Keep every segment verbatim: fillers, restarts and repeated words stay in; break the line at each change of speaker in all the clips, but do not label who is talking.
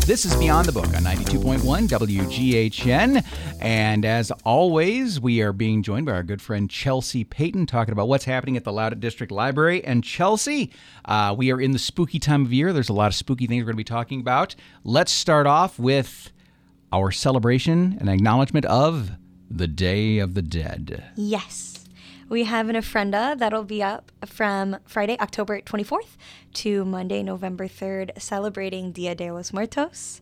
This is Beyond the Book on ninety-two point one W G H N. And as always, we are being joined by our good friend Chelsea Payton talking about what's happening at the Loudoun District Library. And Chelsea, uh, we are in the spooky time of year. There's a lot of spooky things we're going to be talking about. Let's start off with our celebration and acknowledgement of the Day of the Dead.
Yes. We have an ofrenda that'll be up from Friday, October twenty-fourth to Monday, November third, celebrating Dia de los Muertos.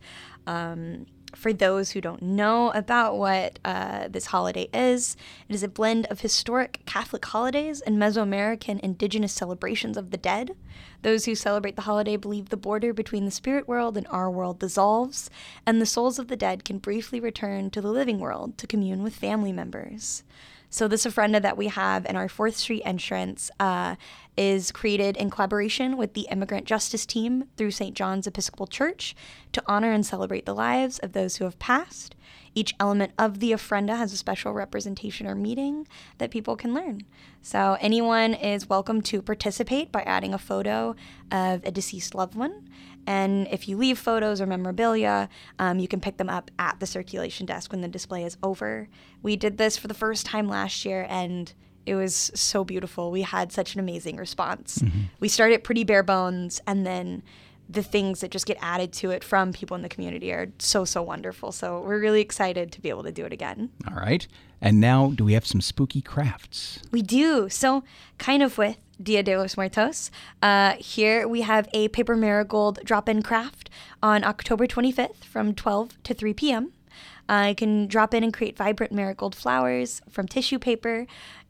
Um, for those who don't know about what uh, this holiday is, it is a blend of historic Catholic holidays and Mesoamerican indigenous celebrations of the dead. Those who celebrate the holiday believe the border between the spirit world and our world dissolves, and the souls of the dead can briefly return to the living world to commune with family members. So this ofrenda that we have in our fourth Street entrance uh, is created in collaboration with the Immigrant Justice Team through Saint John's Episcopal Church to honor and celebrate the lives of those who have passed. Each element of the ofrenda has a special representation or meaning that people can learn. So anyone is welcome to participate by adding a photo of a deceased loved one. And if you leave photos or memorabilia, um, you can pick them up at the circulation desk when the display is over. We did this for the first time last year, and it was so beautiful. We had such an amazing response. Mm-hmm. We started pretty bare bones, and then the things that just get added to it from people in the community are so, so wonderful. So we're really excited to be able to do it again.
All right. And now, do we have some spooky crafts?
We do. So kind of with Dia de los Muertos, uh, here we have a paper marigold drop-in craft on October twenty-fifth from twelve to three p.m. Uh, you can drop in and create vibrant marigold flowers from tissue paper,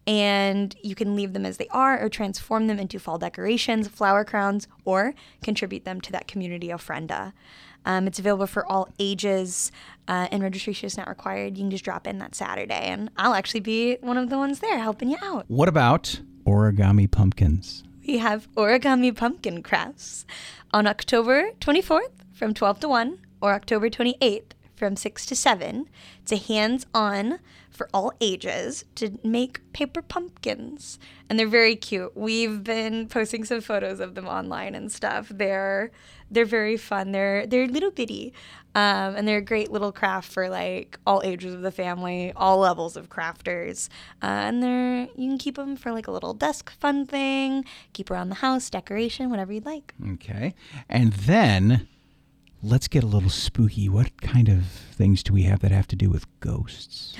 and you can leave them as they are or transform them into fall decorations, flower crowns, or contribute them to that community ofrenda. Um, it's available for all ages, uh, and registration is not required. You can just drop in that Saturday, and I'll actually be one of the ones there helping you out.
What about origami pumpkins?
We have origami pumpkin crafts on October twenty-fourth from twelve to one or October twenty-eighth from six to seven. It's a hands-on for all ages to make paper pumpkins. And they're very cute. We've been posting some photos of them online and stuff. They're they're very fun. They're they're little bitty. Um, and they're a great little craft for like all ages of the family, all levels of crafters. Uh, and they're you can keep them for like a little desk fun thing, keep around the house, decoration, whatever you'd like.
Okay. And then let's get a little spooky. What kind of things do we have that have to do with ghosts?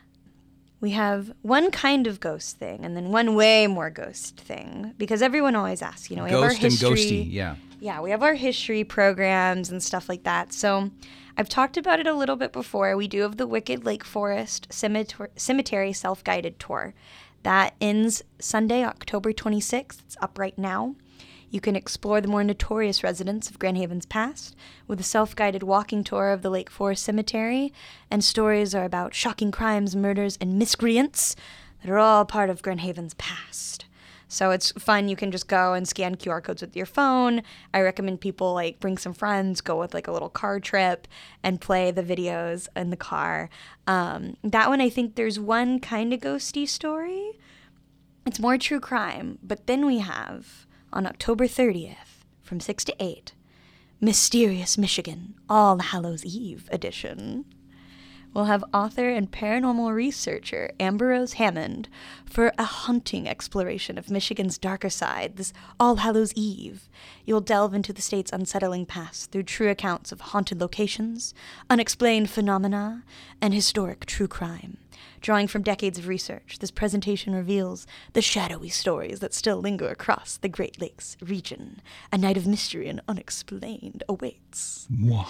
We have one kind of ghost thing and then one way more ghost thing, because everyone always asks, you know, we
ghost
have our history.
And ghosty, yeah.
Yeah, we have our history programs and stuff like that. So I've talked about it a little bit before. We do have the Wicked Lake Forest Cemetery, Cemetery Self-Guided Tour. That ends Sunday, October twenty-sixth. It's up right now. You can explore the more notorious residents of Grand Haven's past with a self-guided walking tour of the Lake Forest Cemetery, and stories are about shocking crimes, murders, and miscreants that are all part of Grand Haven's past. So it's fun. You can just go and scan Q R codes with your phone. I recommend people like bring some friends, go with like a little car trip, and play the videos in the car. Um, that one, I think there's one kind of ghosty story. It's more true crime, but then we have on October thirtieth from six to eight, Mysterious Michigan, All Hallows Eve edition. We'll have author and paranormal researcher Amber Rose Hammond for a haunting exploration of Michigan's darker side this All Hallows Eve. You'll delve into the state's unsettling past through true accounts of haunted locations, unexplained phenomena, and historic true crime. Drawing from decades of research, this presentation reveals the shadowy stories that still linger across the Great Lakes region. A night of mystery and unexplained awaits.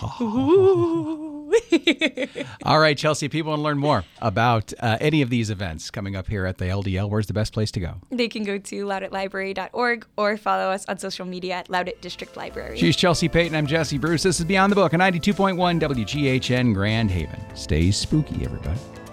Wow. All right, Chelsea, people want to learn more about uh, any of these events coming up here at the L D L. Where's the best place to go?
They can go to loudoun library dot org or follow us on social media at Loudoun District Library.
She's Chelsea Payton. I'm Jesse Bruce. This is Beyond the Book on ninety-two point one W G H N Grand Haven. Stay spooky, everybody.